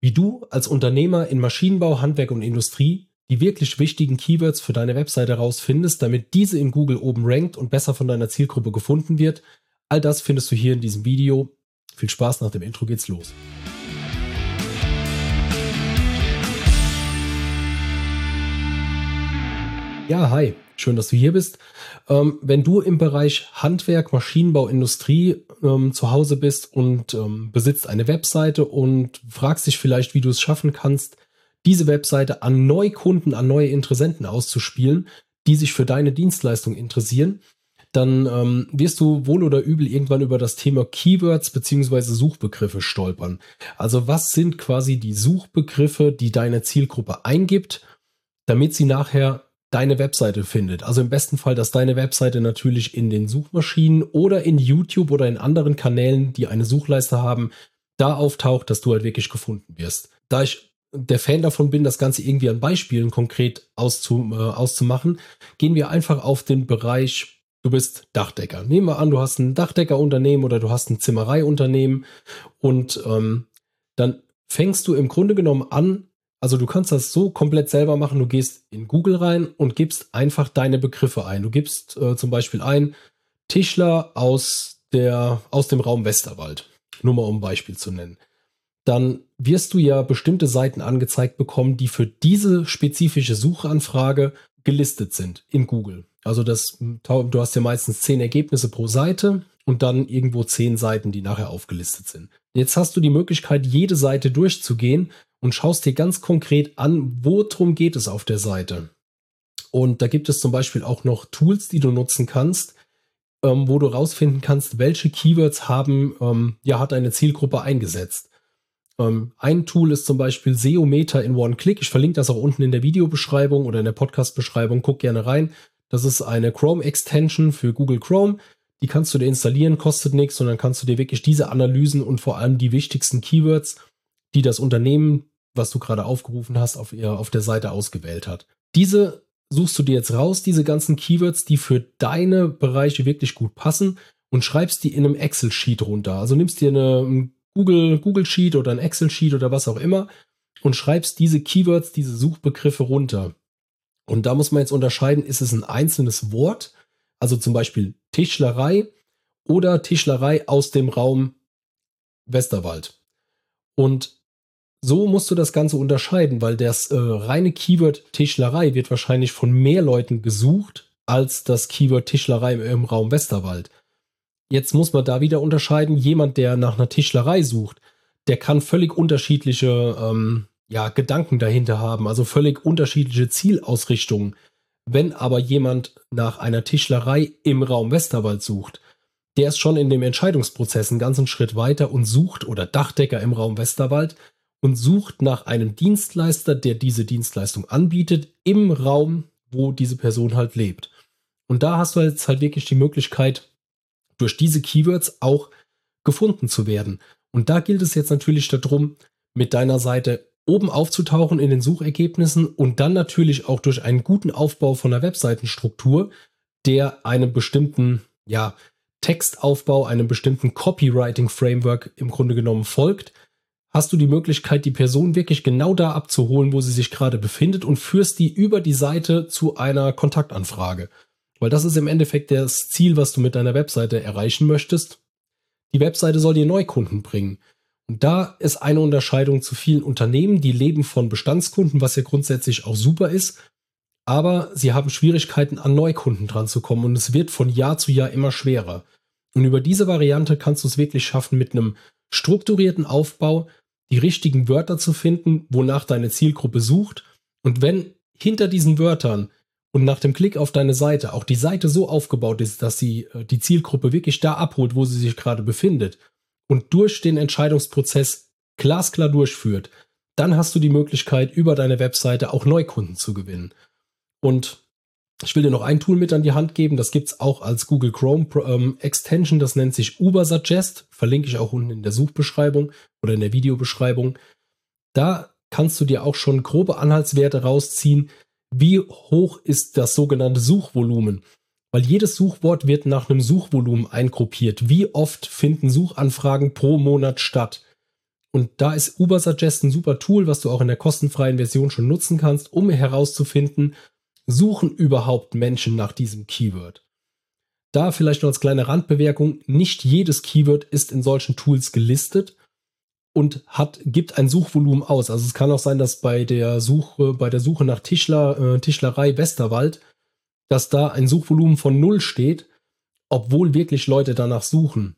wie du als Unternehmer in Maschinenbau, Handwerk und Industrie die wirklich wichtigen Keywords für deine Webseite herausfindest, damit diese in Google oben rankt und besser von deiner Zielgruppe gefunden wird. All das findest du hier in diesem Video. Viel Spaß, nach dem Intro geht's los. Ja, hi, schön, dass du hier bist. Wenn du im Bereich Handwerk, Maschinenbau, Industrie zu Hause bist und besitzt eine Webseite und fragst dich vielleicht, wie du es schaffen kannst, diese Webseite an Neukunden, an neue Interessenten auszuspielen, die sich für deine Dienstleistung interessieren, dann wirst du wohl oder übel irgendwann über das Thema Keywords bzw. Suchbegriffe stolpern. Also was sind quasi die Suchbegriffe, die deine Zielgruppe eingibt, damit sie nachher deine Webseite findet. Also im besten Fall, dass deine Webseite natürlich in den Suchmaschinen oder in YouTube oder in anderen Kanälen, die eine Suchleiste haben, da auftaucht, dass du halt wirklich gefunden wirst. Da ich der Fan davon bin, das Ganze irgendwie an Beispielen konkret auszumachen, gehen wir einfach auf den Bereich, du bist Dachdecker. Nehmen wir an, du hast ein Dachdeckerunternehmen oder du hast ein Zimmereiunternehmen und dann fängst du im Grunde genommen an, also du kannst das so komplett selber machen, du gehst in Google rein und gibst einfach deine Begriffe ein. Du gibst zum Beispiel ein Tischler aus dem Raum Westerwald, nur mal um ein Beispiel zu nennen. Dann wirst du ja bestimmte Seiten angezeigt bekommen, die für diese spezifische Suchanfrage gelistet sind in Google. Also du hast ja meistens 10 Ergebnisse pro Seite und dann irgendwo 10 Seiten, die nachher aufgelistet sind. Jetzt hast du die Möglichkeit, jede Seite durchzugehen und schaust dir ganz konkret an, worum geht es auf der Seite. Und da gibt es zum Beispiel auch noch Tools, die du nutzen kannst, wo du rausfinden kannst, welche Keywords hat eine Zielgruppe eingesetzt. Ein Tool ist zum Beispiel SEOmeter in One-Click. Ich verlinke das auch unten in der Videobeschreibung oder in der Podcast-Beschreibung. Guck gerne rein. Das ist eine Chrome-Extension für Google Chrome. Die kannst du dir installieren, kostet nichts. Und dann kannst du dir wirklich diese Analysen und vor allem die wichtigsten Keywords, die das Unternehmen, was du gerade aufgerufen hast, auf der Seite ausgewählt hat. Diese suchst du dir jetzt raus, diese ganzen Keywords, die für deine Bereiche wirklich gut passen und schreibst die in einem Excel-Sheet runter. Also nimmst dir eine Google Sheet oder ein Excel Sheet oder was auch immer und schreibst diese Keywords, diese Suchbegriffe runter. Und da muss man jetzt unterscheiden, ist es ein einzelnes Wort, also zum Beispiel Tischlerei oder Tischlerei aus dem Raum Westerwald. Und so musst du das Ganze unterscheiden, weil das reine Keyword Tischlerei wird wahrscheinlich von mehr Leuten gesucht als das Keyword Tischlerei im Raum Westerwald. Jetzt muss man da wieder unterscheiden, jemand, der nach einer Tischlerei sucht, der kann völlig unterschiedliche Gedanken dahinter haben, also völlig unterschiedliche Zielausrichtungen. Wenn aber jemand nach einer Tischlerei im Raum Westerwald sucht, der ist schon in dem Entscheidungsprozess einen ganzen Schritt weiter und sucht, oder Dachdecker im Raum Westerwald, und sucht nach einem Dienstleister, der diese Dienstleistung anbietet, im Raum, wo diese Person halt lebt. Und da hast du jetzt halt wirklich die Möglichkeit, durch diese Keywords auch gefunden zu werden. Und da gilt es jetzt natürlich darum, mit deiner Seite oben aufzutauchen in den Suchergebnissen und dann natürlich auch durch einen guten Aufbau von der Webseitenstruktur, der einem bestimmten Textaufbau, einem bestimmten Copywriting-Framework im Grunde genommen folgt, hast du die Möglichkeit, die Person wirklich genau da abzuholen, wo sie sich gerade befindet und führst die über die Seite zu einer Kontaktanfrage. Weil das ist im Endeffekt das Ziel, was du mit deiner Webseite erreichen möchtest. Die Webseite soll dir Neukunden bringen. Und da ist eine Unterscheidung zu vielen Unternehmen, die leben von Bestandskunden, was ja grundsätzlich auch super ist. Aber sie haben Schwierigkeiten, an Neukunden dran zu kommen. Und es wird von Jahr zu Jahr immer schwerer. Und über diese Variante kannst du es wirklich schaffen, mit einem strukturierten Aufbau die richtigen Wörter zu finden, wonach deine Zielgruppe sucht. Und wenn hinter diesen Wörtern und nach dem Klick auf deine Seite auch die Seite so aufgebaut ist, dass sie die Zielgruppe wirklich da abholt, wo sie sich gerade befindet und durch den Entscheidungsprozess glasklar durchführt, dann hast du die Möglichkeit, über deine Webseite auch Neukunden zu gewinnen. Und ich will dir noch ein Tool mit an die Hand geben, das gibt es auch als Google Chrome Extension, das nennt sich Ubersuggest, verlinke ich auch unten in der Suchbeschreibung oder in der Videobeschreibung. Da kannst du dir auch schon grobe Anhaltswerte rausziehen, wie hoch ist das sogenannte Suchvolumen. Weil jedes Suchwort wird nach einem Suchvolumen eingruppiert. Wie oft finden Suchanfragen pro Monat statt? Und da ist Ubersuggest ein super Tool, was du auch in der kostenfreien Version schon nutzen kannst, um herauszufinden, suchen überhaupt Menschen nach diesem Keyword. Da vielleicht noch als kleine Randbemerkung, nicht jedes Keyword ist in solchen Tools gelistet und gibt ein Suchvolumen aus. Also es kann auch sein, dass bei der Suche nach Tischlerei Westerwald, dass da ein Suchvolumen von 0 steht, obwohl wirklich Leute danach suchen.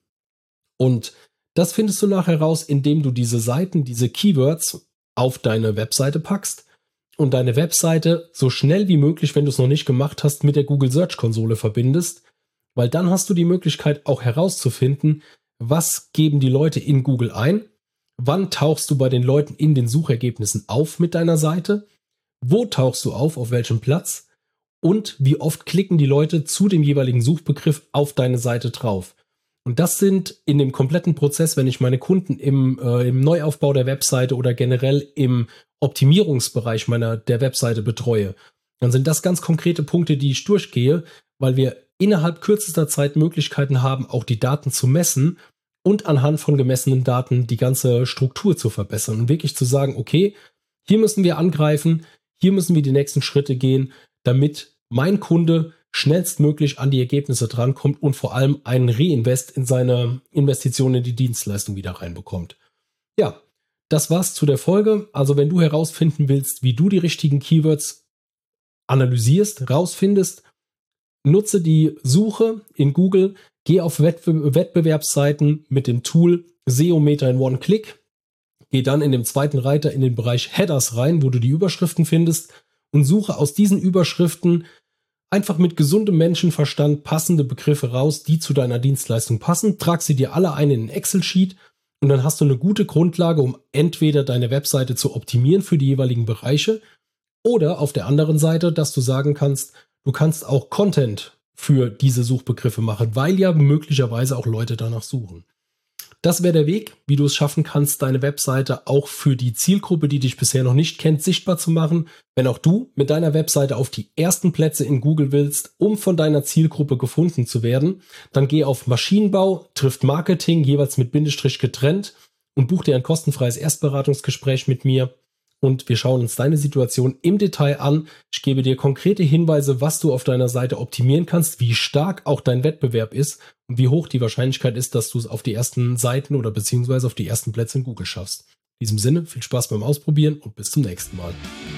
Und das findest du nachher raus, indem du diese Seiten, diese Keywords auf deine Webseite packst und deine Webseite so schnell wie möglich, wenn du es noch nicht gemacht hast, mit der Google Search Konsole verbindest, weil dann hast du die Möglichkeit auch herauszufinden, was geben die Leute in Google ein, wann tauchst du bei den Leuten in den Suchergebnissen auf mit deiner Seite, wo tauchst du auf welchem Platz und wie oft klicken die Leute zu dem jeweiligen Suchbegriff auf deine Seite drauf. Und das sind in dem kompletten Prozess, wenn ich meine Kunden im Neuaufbau der Webseite oder generell im Optimierungsbereich der Webseite betreue, dann sind das ganz konkrete Punkte, die ich durchgehe, weil wir innerhalb kürzester Zeit Möglichkeiten haben, auch die Daten zu messen und anhand von gemessenen Daten die ganze Struktur zu verbessern und wirklich zu sagen, okay, hier müssen wir angreifen, hier müssen wir die nächsten Schritte gehen, damit mein Kunde schnellstmöglich an die Ergebnisse drankommt und vor allem einen Reinvest in seine Investition in die Dienstleistung wieder reinbekommt. Ja, das war's zu der Folge. Also wenn du herausfinden willst, wie du die richtigen Keywords analysierst, rausfindest, nutze die Suche in Google, geh auf Wettbewerbsseiten mit dem Tool SEOmeter in One-Click, geh dann in dem zweiten Reiter in den Bereich Headers rein, wo du die Überschriften findest und suche aus diesen Überschriften einfach mit gesundem Menschenverstand passende Begriffe raus, die zu deiner Dienstleistung passen. Trag sie dir alle ein in ein Excel-Sheet und dann hast du eine gute Grundlage, um entweder deine Webseite zu optimieren für die jeweiligen Bereiche oder auf der anderen Seite, dass du sagen kannst, du kannst auch Content für diese Suchbegriffe machen, weil ja möglicherweise auch Leute danach suchen. Das wäre der Weg, wie du es schaffen kannst, deine Webseite auch für die Zielgruppe, die dich bisher noch nicht kennt, sichtbar zu machen. Wenn auch du mit deiner Webseite auf die ersten Plätze in Google willst, um von deiner Zielgruppe gefunden zu werden, dann geh auf Maschinenbau, trifft Marketing, jeweils mit Bindestrich getrennt und buch dir ein kostenfreies Erstberatungsgespräch mit mir. Und wir schauen uns deine Situation im Detail an. Ich gebe dir konkrete Hinweise, was du auf deiner Seite optimieren kannst, wie stark auch dein Wettbewerb ist und wie hoch die Wahrscheinlichkeit ist, dass du es auf die ersten Seiten oder beziehungsweise auf die ersten Plätze in Google schaffst. In diesem Sinne, viel Spaß beim Ausprobieren und bis zum nächsten Mal.